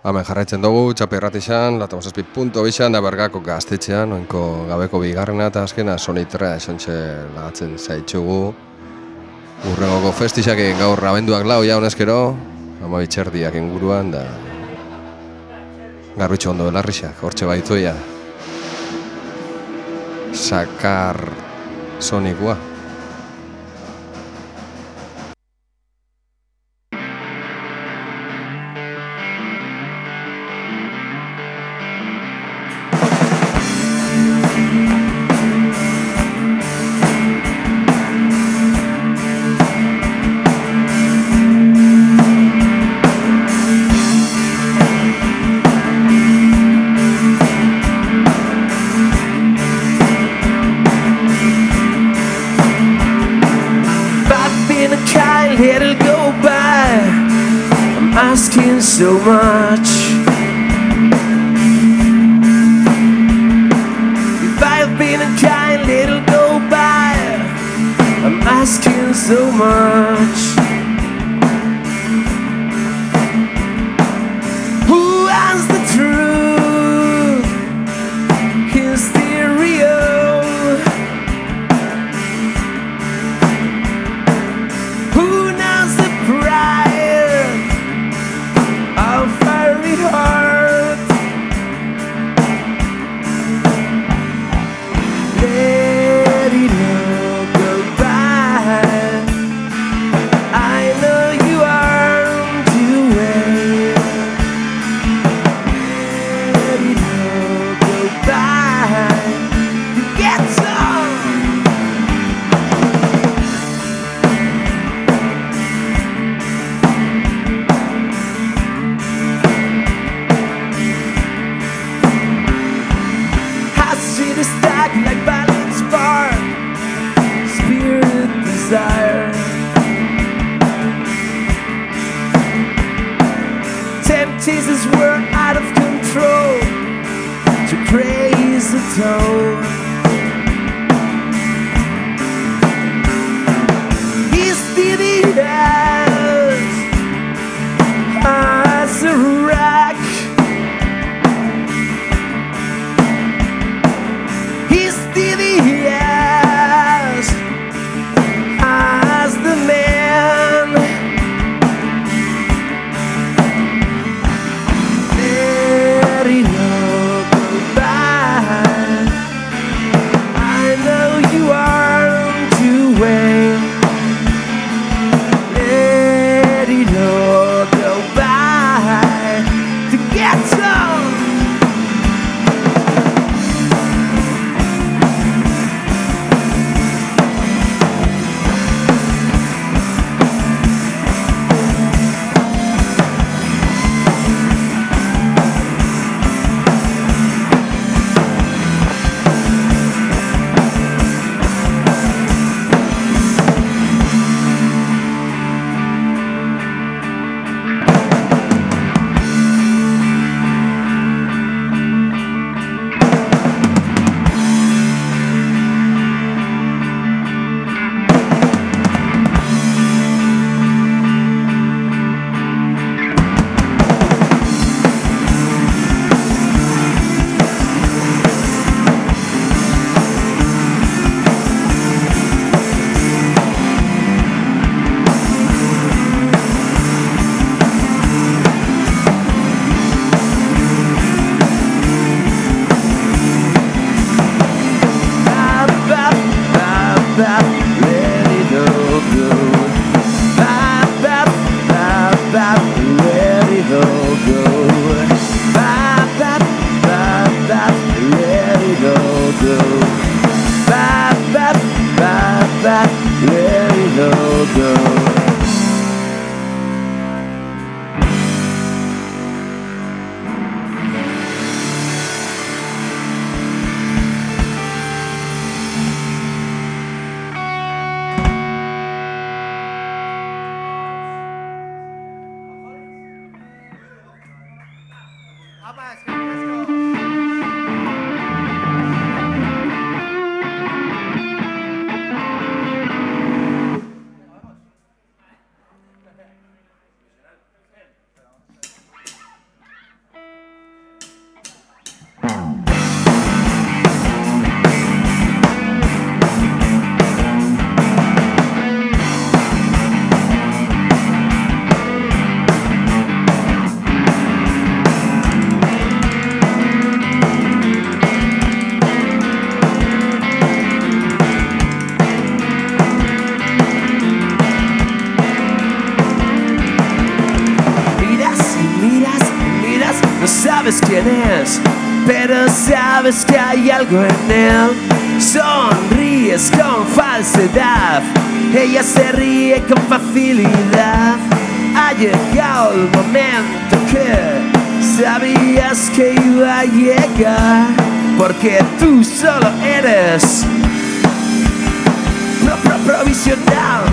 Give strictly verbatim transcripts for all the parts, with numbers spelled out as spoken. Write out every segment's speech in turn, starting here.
Hemen jarraitzen dugu, txapirratixan, latamazazpi punto bixan, da bergako gaztetxean, oinko gabeko bigarrena eta azkena sonitra esontxe lagatzen zaitxugu. Urrengoko festixak gaur abenduak lau ja honezkero, ama bitxerdiak inguruan, da garbitxo ondo belarrixak, hortxe baituia. Sakar sonikua. So much. If I've been a kind, it'll go by. I'm asking so much. Who has the truth? Is the real? Who knows the price? Heart. Let it all go by. I know you aren't aware. Let it all go by. You get some. Like balance bar, spirit desire. Temptations were out of control to praise the tone. He still has as a rock. Yes, as the man, let it all go by. I know you aren't aware. Let it all go by to get some. sabes quién es, pero sabes que hay algo en él. Sonríes con falsedad, ella se ríe con facilidad. Ha llegado el momento que sabías que iba a llegar, porque tú solo eres pro, pro, provisional.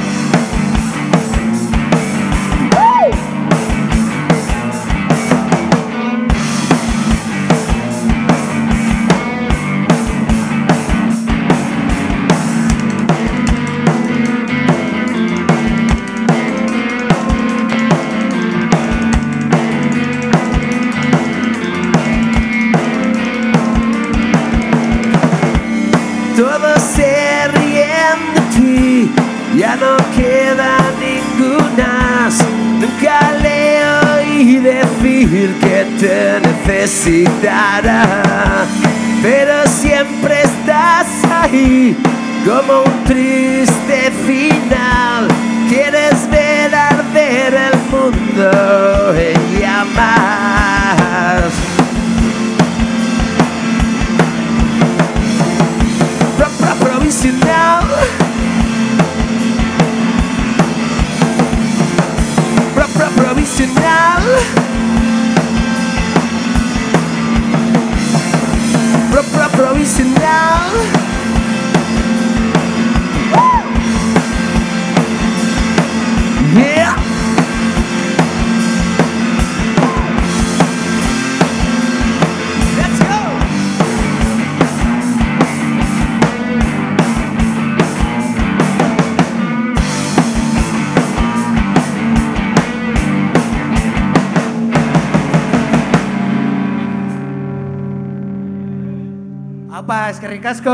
Todos se ríen de ti, ya no queda ninguna. Nunca le oí decir que te necesitará, pero siempre estás ahí como un triste final. Quieres ver arder el mundo en llamas. Provisional, pro, pro, provisional, pro, pro, provisional. Yeah. Apa, eskerrik asko.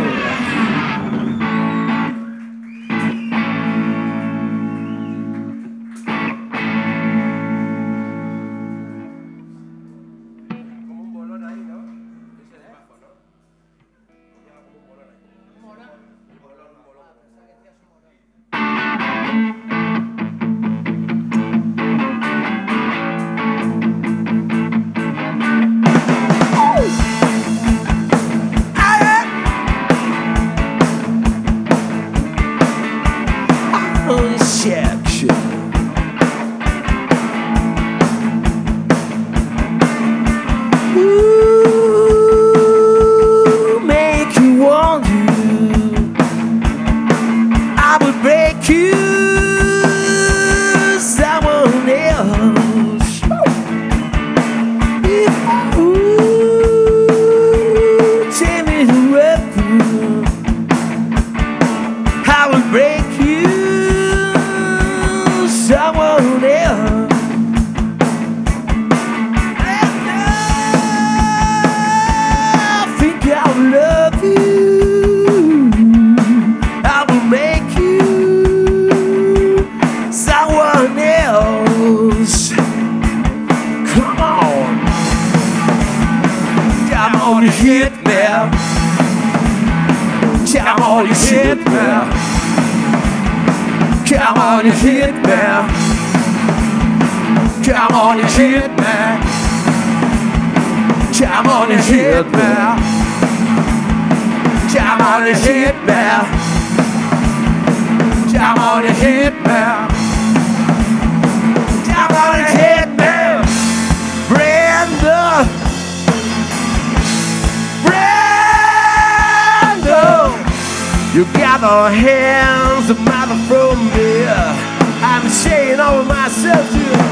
You got the hands of mother from me. I'm saying over myself to you.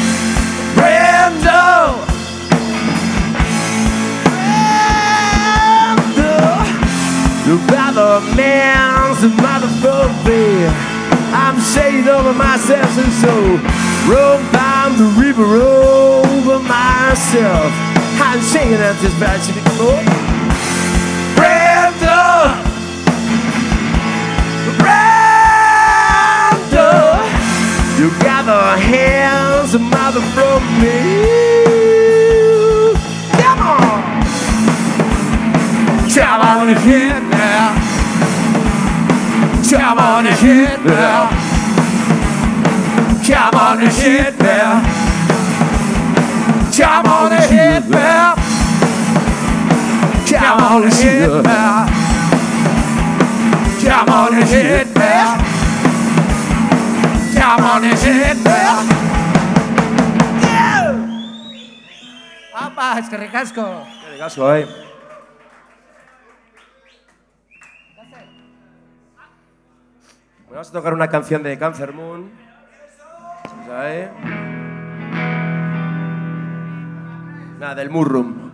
Brando, Brando. You got the hands of mother from me. I'm saying over myself and so roll down the river over myself. I'm saying that just bad to be more. Brando. You got the hands of mother from me. Come on, come on and hit now. Come on and hit now. Come on and hit now. Come on and hit. hit me. Come on and hit me. Come on and hit me. Come on and hit me. Apa, eskerrik asko. Eskerrik asko, eh. Vamos a tocar una canción de Cancer Moon. ¿Sabes? Nada, del Murrum.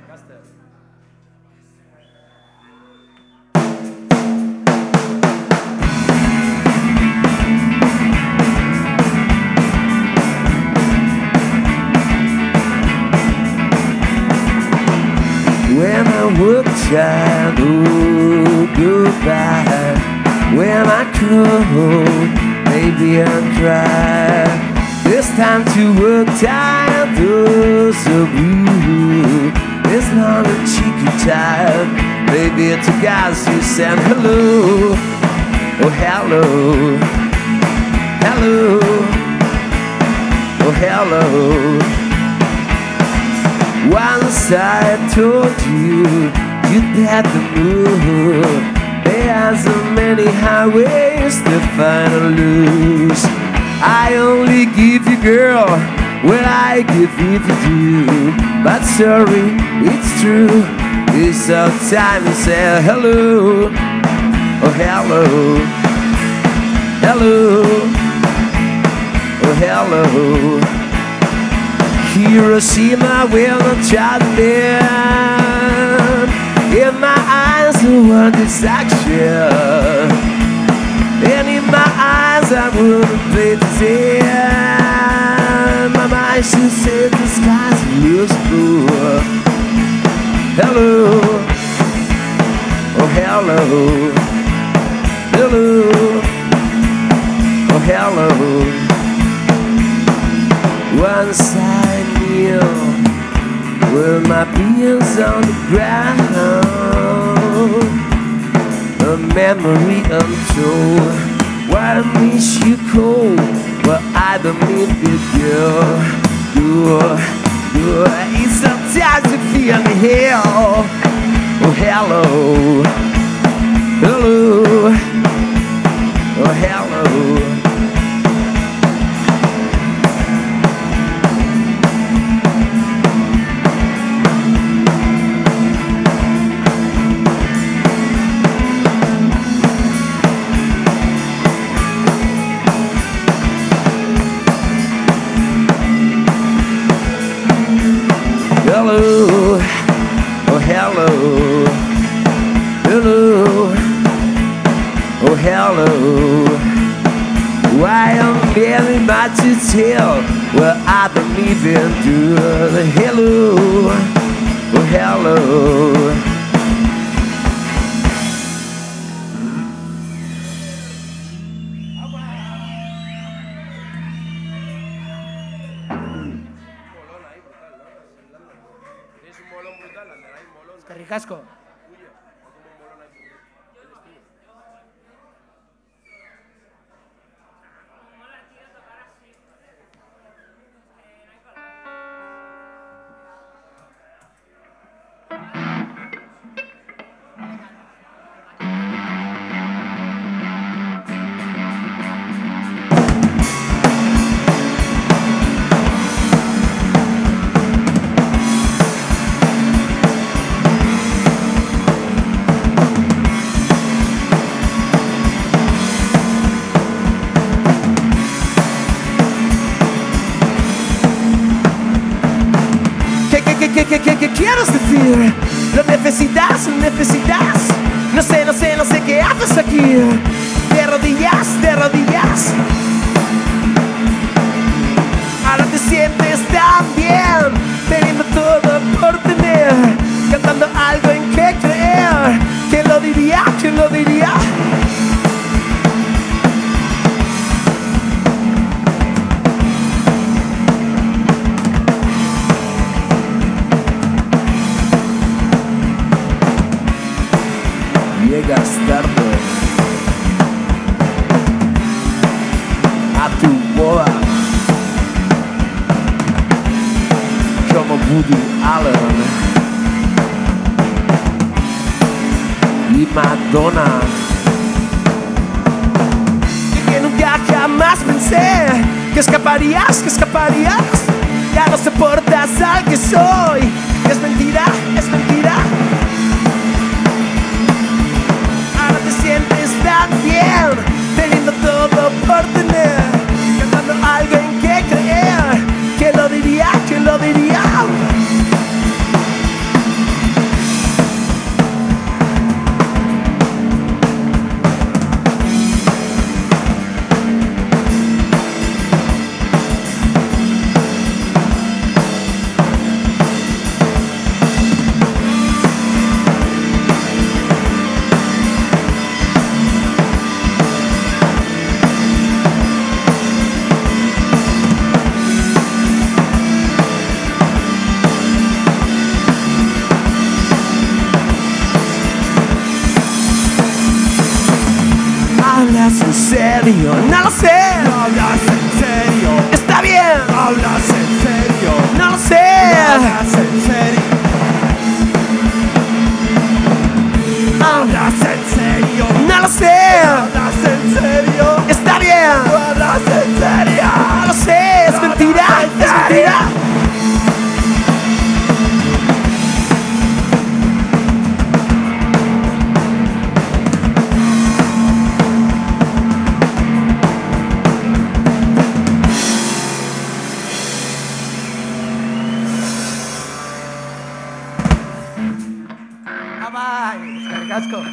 When I work tired, oh, goodbye. When I crawl, maybe I cry. It's time to work tired, oh, so blue. It's not a cheeky time. Maybe it's a guys who said hello. Oh, hello. Hello. Oh, hello. Once I told you you'd had to move. There are so many highways to find or lose. I only give you, girl, what I give you to do. But sorry, it's true. It's our time to say hello. Oh, hello. Hello. Oh, hello. Hiroshima will not try to live. In my eyes, I want distraction. And in my eyes, I wouldn't play the same. My mind should say the sky's looks blue. Hello. Oh, hello. Hello. Oh, hello. Once I knew where my being's on the ground, a memory untold. Why I miss you cold, but I don't mean it, girl. You're, you're, it's sometimes to feel me here. Oh, hello, hello, oh, hello. Hello, oh hello, hello, oh hello. Why I'm very much to tell, well I don't even do the hello, oh hello. Casco. ¿Qué quieres decir? Lo necesitas, necesitas. No sé, no sé, no sé qué haces aquí. De rodillas, de rodillas. Ahora te sientes tan bien, teniendo todo por tener, cantando algo en que creer. ¿Quién lo diría? ¿Quién lo diría? Llegas tarde a tu boda. Woody Allen y Madonna. Y que nunca jamás pensé que escaparías, que escaparías. Ya no soportas al que soy. Es mentira, es mentira. Ahora te sientes tan bien, teniendo todo por tener, cantando algo en que creer. ¿Quién lo diría? ¿Quién lo diría? ¿Hablas en serio? No lo sé. No hablas en serio. Está bien. Hablas en serio. No lo sé. No hablas en serio. Hablas en serio. No lo sé. Hablas en serio. Está bien. No hablas en serio. No lo sé. Es mentira. Es mentira. Casco.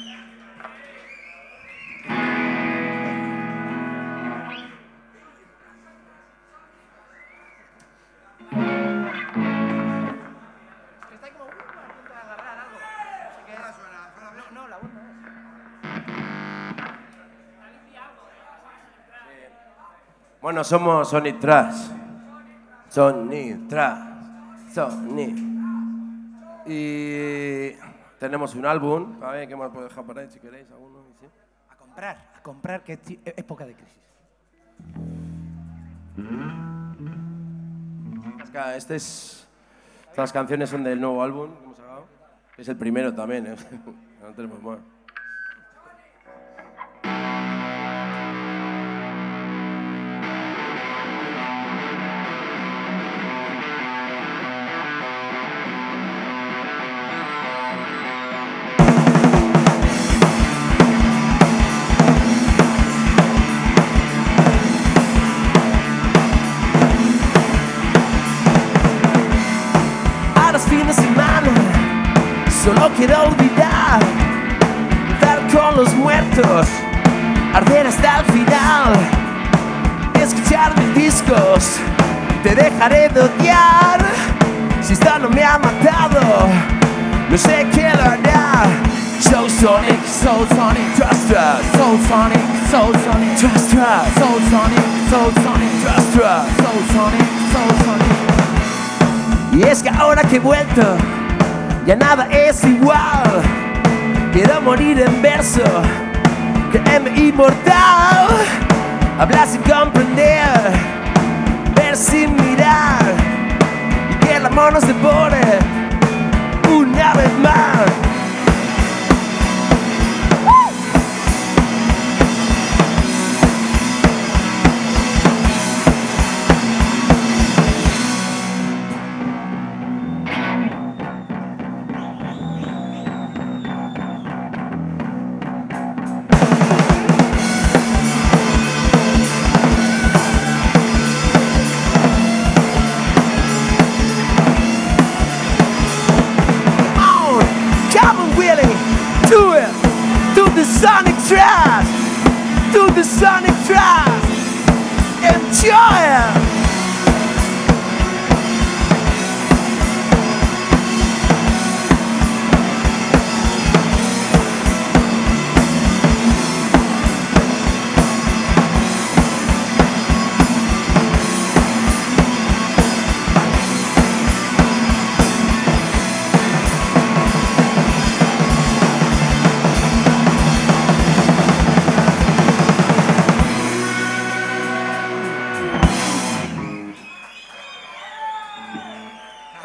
Bueno, somos Sonic Trash. Sonic Trash. Sonic. Y tenemos un álbum. A ver, ¿qué más puedo dejar por ahí si queréis? ¿Alguno? ¿Sí? A comprar, a comprar, que es época de crisis. Este es, estas canciones son del nuevo álbum que hemos sacado. Es el primero también, ¿eh? No tenemos más. Fin de semana, solo quiero olvidar, estar con los muertos, arder hasta el final, escuchar mis discos, te dejaré de odiar, si esto no me ha matado, no sé qué lo hará. Soul Sonic, Soul Sonic, Trust Trust, Soul Sonic, Soul Sonic, Trust Trust, Soul Sonic, Soul Sonic, Trust Trust, Soul Sonic, Soul Sonic. Y es que ahora que he vuelto, ya nada es igual. Quiero morir en verso, creerme inmortal. Hablar sin comprender, ver sin mirar, y que el amor nos devore una vez más.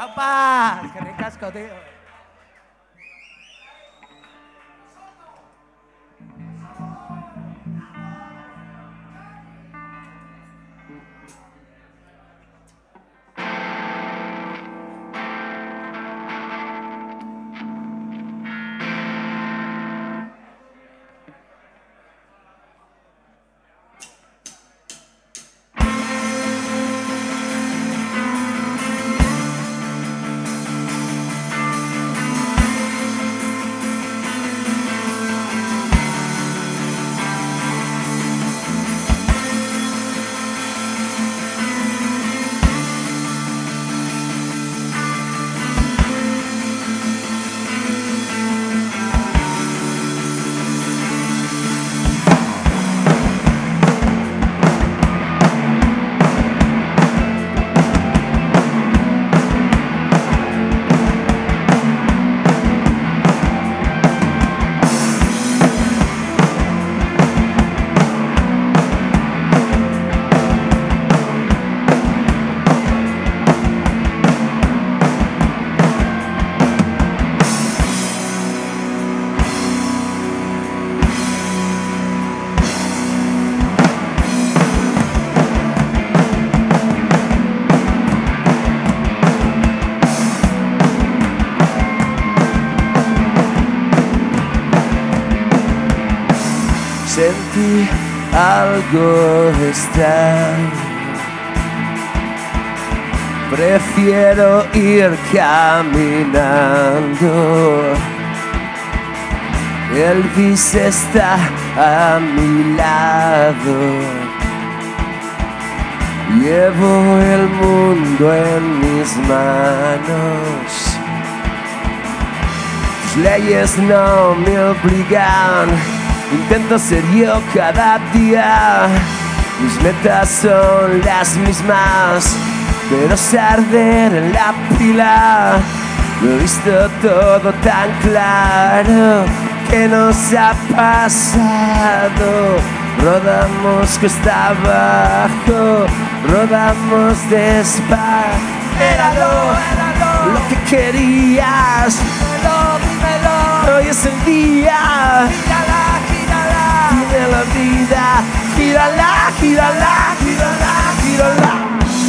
Apa, eskerrik asko, tío. Sentí algo extraño. Prefiero ir caminando. Elvis está a mi lado. Llevo el mundo en mis manos. Tus leyes no me obligan. Intento ser yo cada día. Mis metas son las mismas, pero es arder en la pila. Lo he visto todo tan claro. ¿Qué nos ha pasado? Rodamos cuesta abajo, rodamos despacio. Éralo, éralo, lo que querías. Dímelo, dímelo. Hoy es el día. Gírala, gírala. Tiene la vida. Gírala, gírala, gírala, gírala.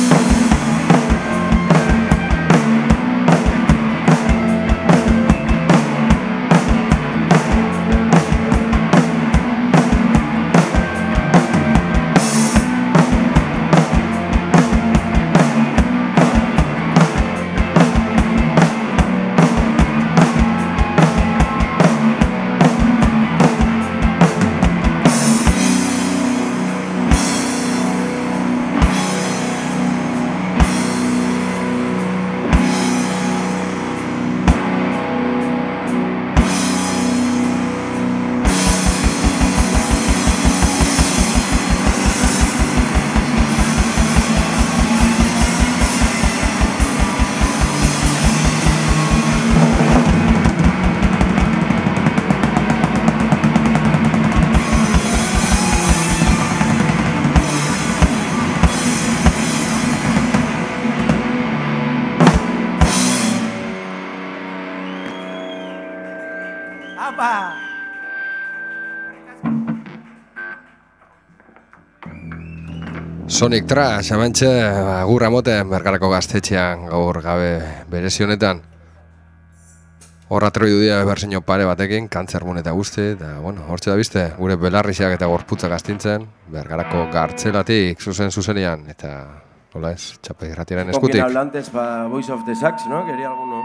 Sonic Trash, amantxe, agurra moten Bergarako Gaztetxean gaur gabe berezi honetan. Horra troidu dira berzino pare batekin, kantzermun eta guzti, eta, bueno, hortxe da bizte, gure belarrixak eta gorputzak astintzen, Bergarako gartzelatik, zuzen zuzenean, eta, hola ez, txapa irratiaren eskutik. ¿Con quién habló antes para Voice of the Sax, no? ¿Quería alguno?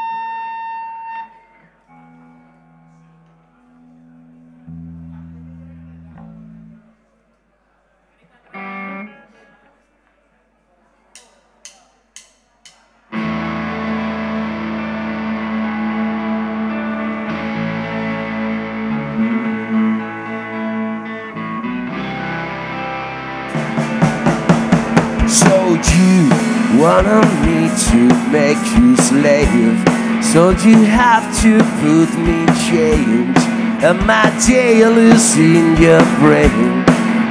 Wanted me to make you slave, so you have to put me in chains, and my jail is in your brain.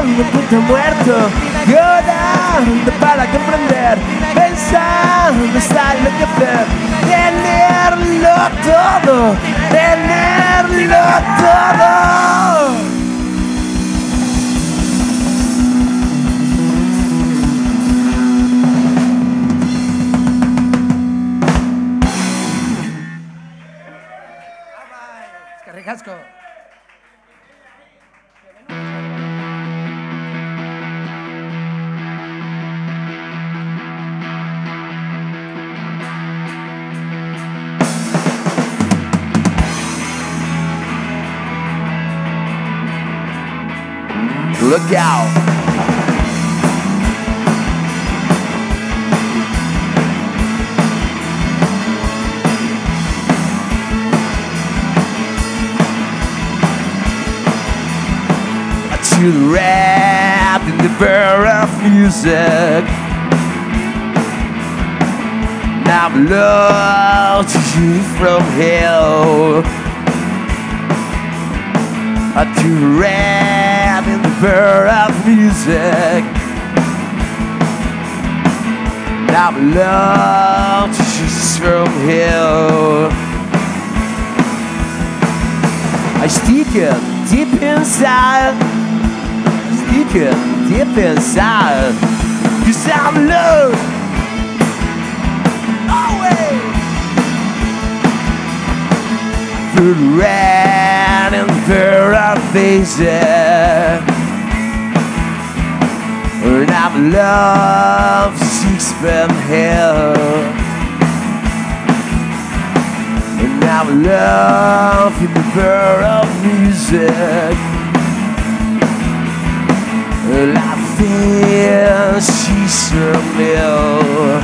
un punto muerto, llorando para comprender, pensando está enloquecer, tenerlo todo, tenerlo todo. Eskerrik asko. Look out. To the rap in the burr of music, now love to you from hell. To the rap in the burr of music, now love to Jesus from hell. I stick it deep inside, stick it deep inside, 'cause I'm lost always through the red and fair of faces, and I'm love six from hell, and I'm love in the fair of music. La feel she's real.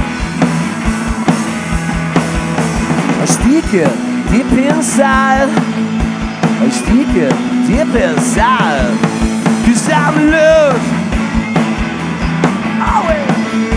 I stick it deep inside, I stick it deep inside, 'cause I'm lost always.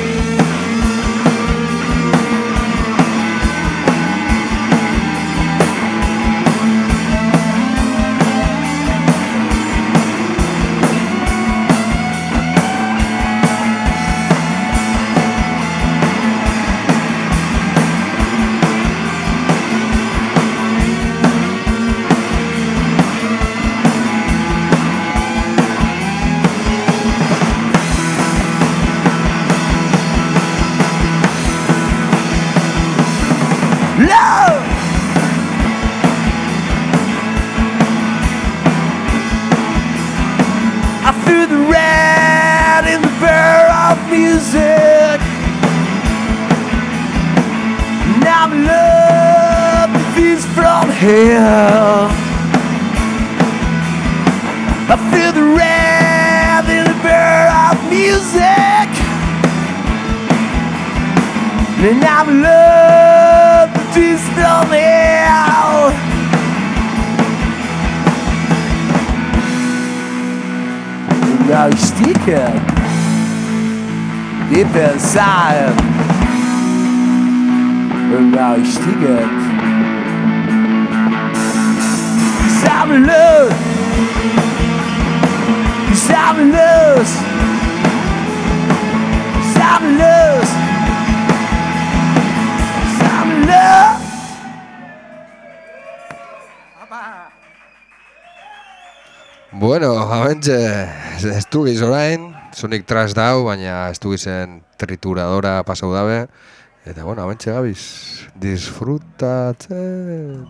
Love! I feel the red in the burr of music. Now I'm love that feels from hell. I feel the red in the burr of music. And I'm love that feels from hell. Now you stick it deep inside, and now you stick it. 'Cause I'm lost, 'cause I'm lost, 'cause I'm lost, 'cause I'm lost. Bueno, hamentxe, ez du giz orain, Sonic Trash dau, baina ez du gizen trituradora pasau dabe. Eta, bueno, hamentxe gabiz, disfrutatzen.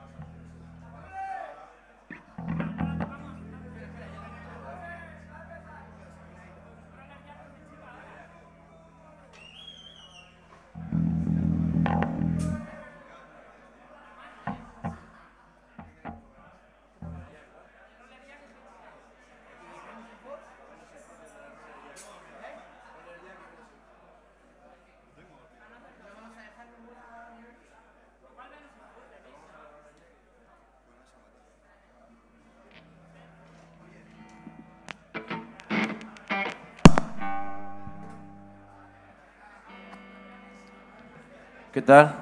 ¿Qué tal?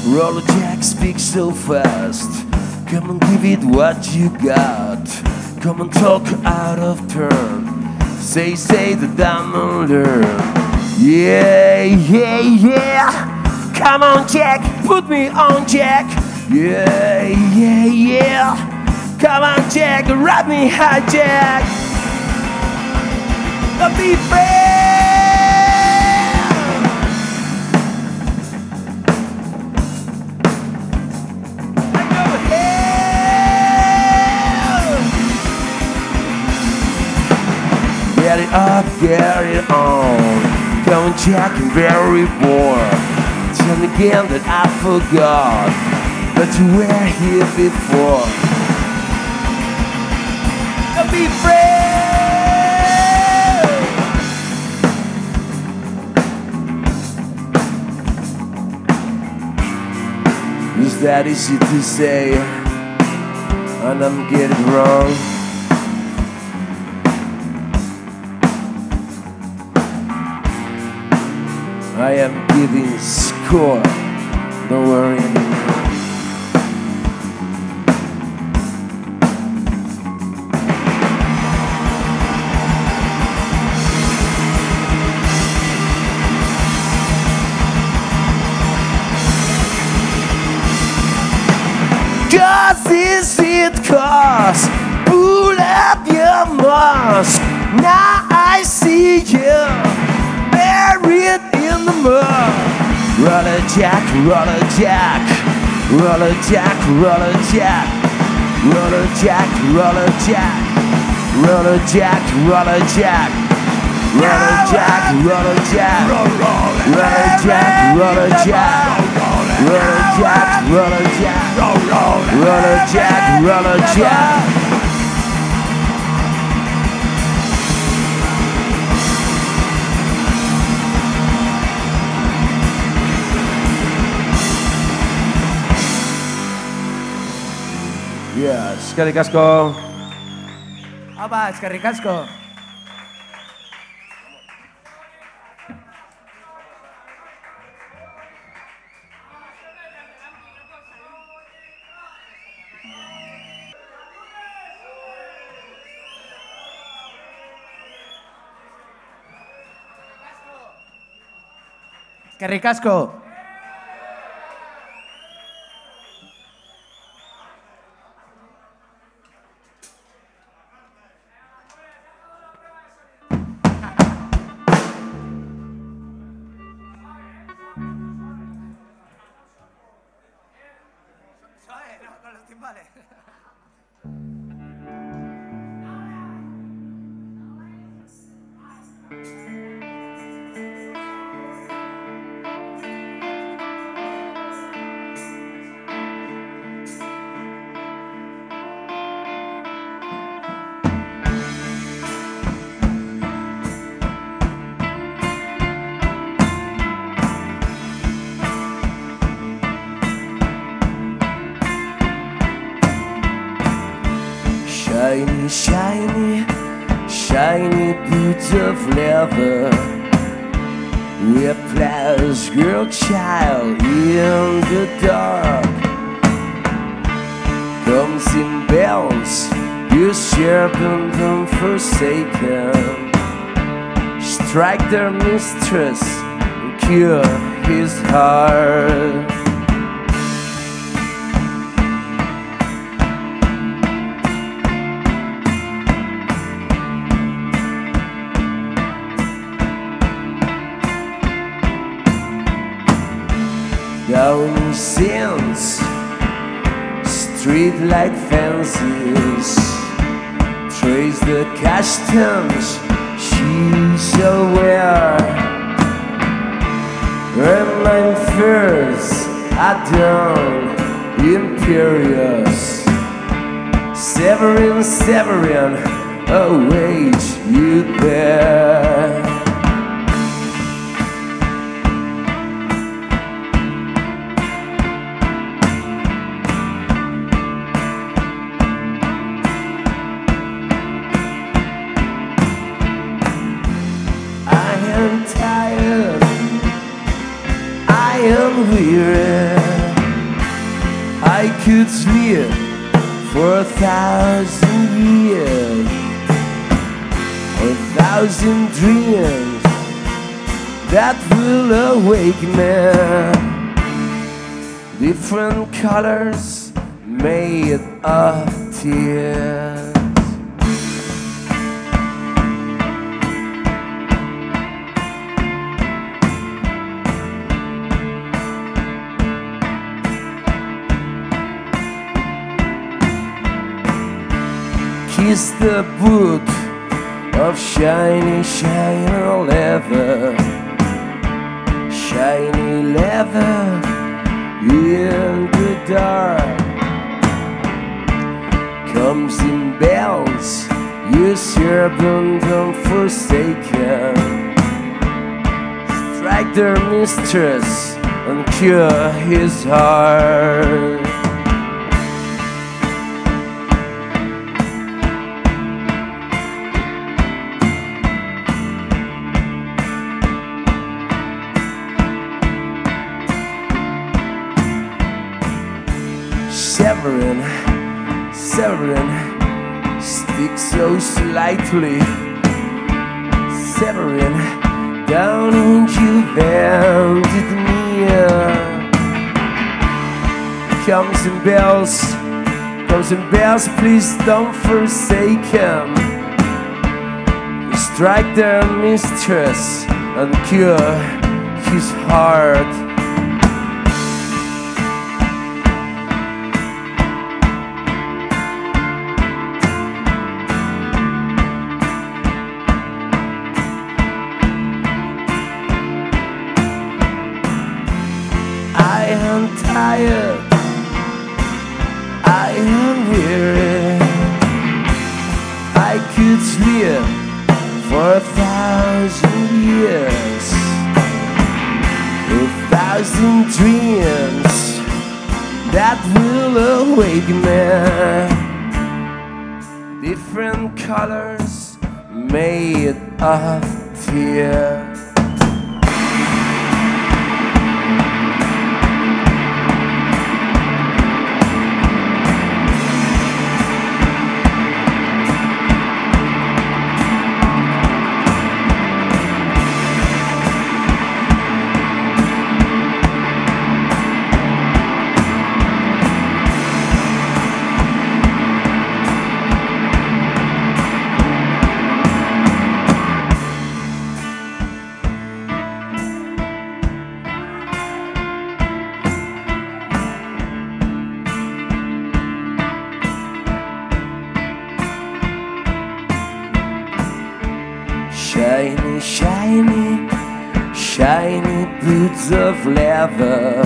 Roller Jack speaks so fast. Come and give it what you got. Come and talk out of turn. Say, say that I'm under. Yeah, yeah, yeah. Come on, Jack, put me on, Jack. Yeah, yeah, yeah. Come on, Jack, ride me high, Jack. Don't be afraid. Get it up, get it on. Come on, Jack, and very bored. Tell me again that I forgot that you were here before. Don't be afraid. Is that easy to say? And I'm getting wrong. I am giving score. Don't worry anymore. Just is it cause pull up your mask. Now I see you buried in the mud. Roller Jack, roller Jack, roller Jack, roller Jack, roller Jack, roller Jack, roller Jack, roller Jack, roller Jack, roller Jack, roller Jack, roller Jack, roller Jack, roller Jack, roller Jack, roller Jack. Yeah, eskerrik asko. Apa, eskerrik asko. Eskerrik asko. Shiny, shiny, shiny boots of leather. A palace girl child in the dark. Comes in bells, you serpent unforsaken. Strike their mistress and cure his heart. Down in sins, street light fences, trace the customs she shall wear. Her mind fears are done, imperious. Severin, Severin, await you there. I am weary. could live for a thousand years, a thousand dreams that will awaken me. Different colors made of tears. Kiss the boot of shiny, shiny leather, shiny leather in the dark. Comes in bells, you serpent unforsaken. Strike their mistress and cure his heart. Severin, Severin, speak so slightly. Severin, down won't you bended near. Comes in bells, comes in bells, please don't forsake him. Strike their mistress and cure his heart. I am tired, I am weary. I could live for a thousand years, a thousand dreams that will awaken me. Different colors made of tears. Shiny, shiny, shiny boots of leather,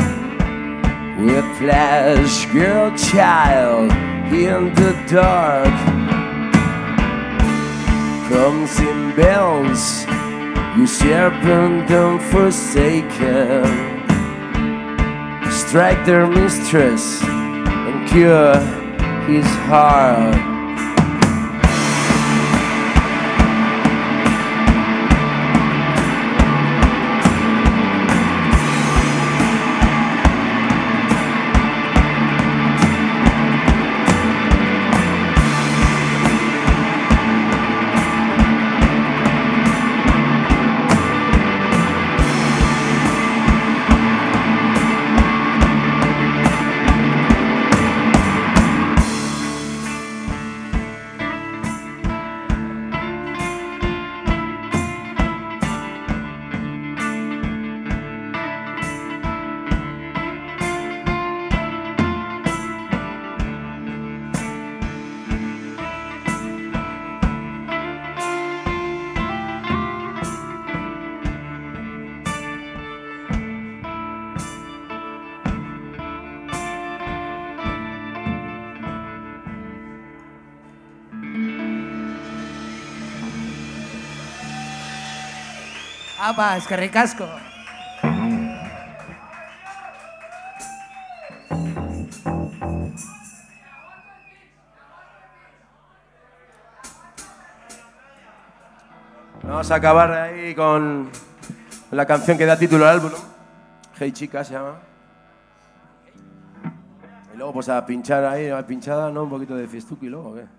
whiplash girl child in the dark. Comes in bells, you serpent unforsaken. Strike their mistress and cure his heart. Apa, eskerrik asko. Vamos a acabar ahí con la canción que da título al álbum, ¿no? Hey Chica se llama. luego pues a pinchar ahí, a pinchada, ¿no? Un poquito de fiestuki luego, ¿qué?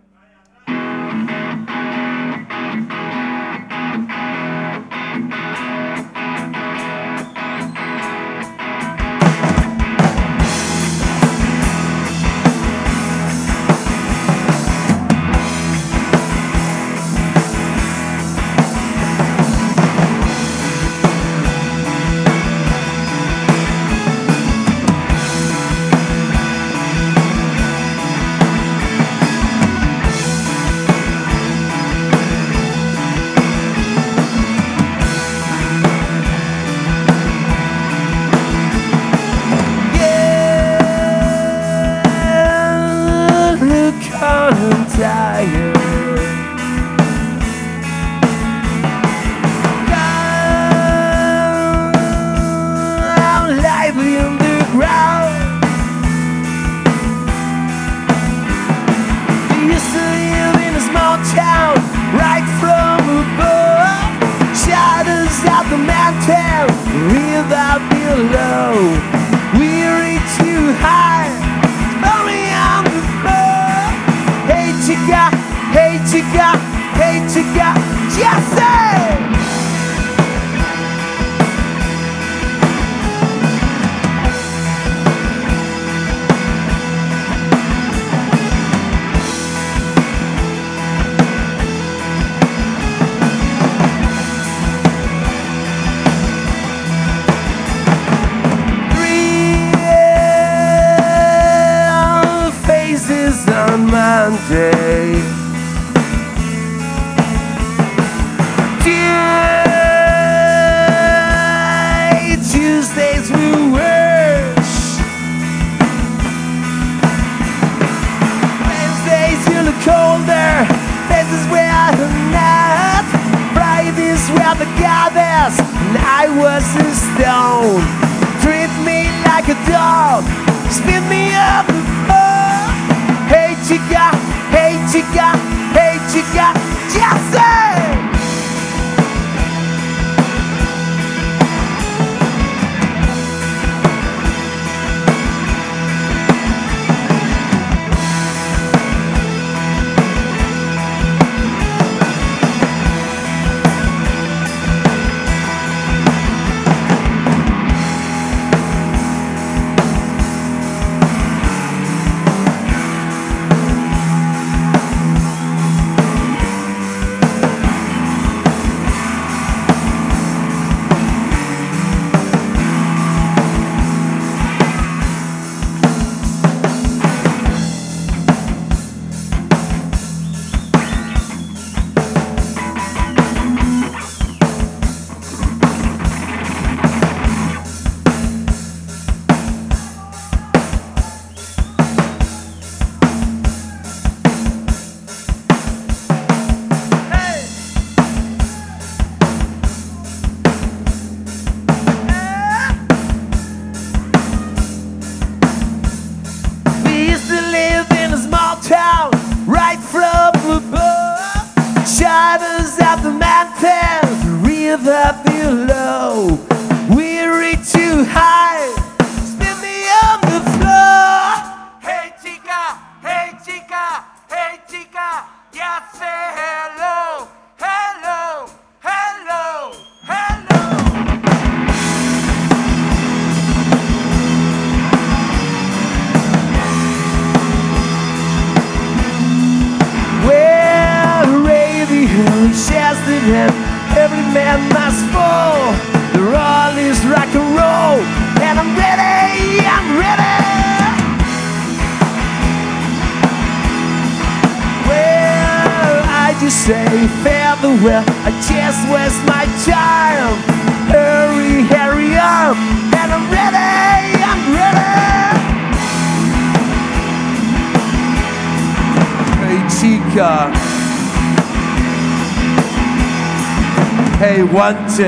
Hey, one, two.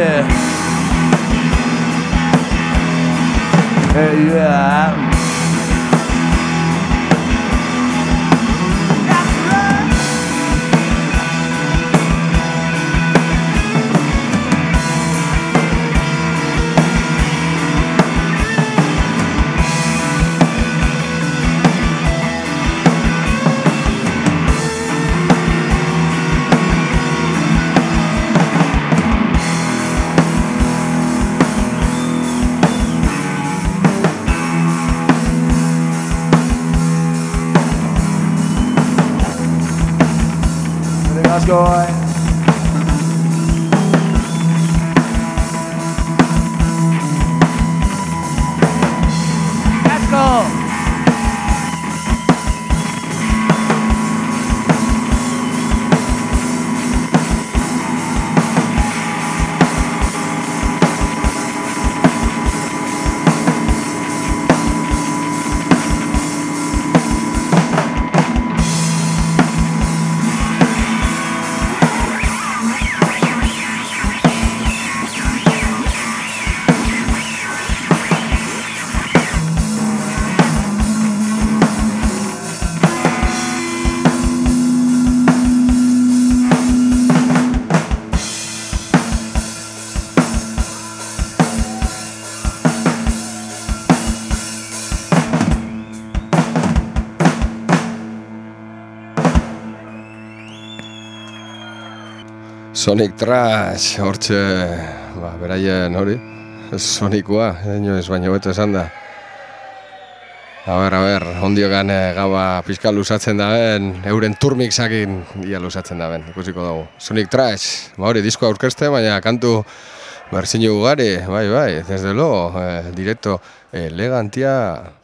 Hey, yeah. asko. Asko! Sonic Trash, hortxe, ba, beraien hori, Sonicua, inoiz baino beto esan da. A ber, a ber, ondiogan e, gaba pixka lusatzen daben, euren turmixakin ia lusatzen daben, ikusiko dugu. Sonic Trash, ba hori, diskoa aurkezte, baina kantu berzinu ugari, bai, bai, desde lo, eh, directo, elegantia...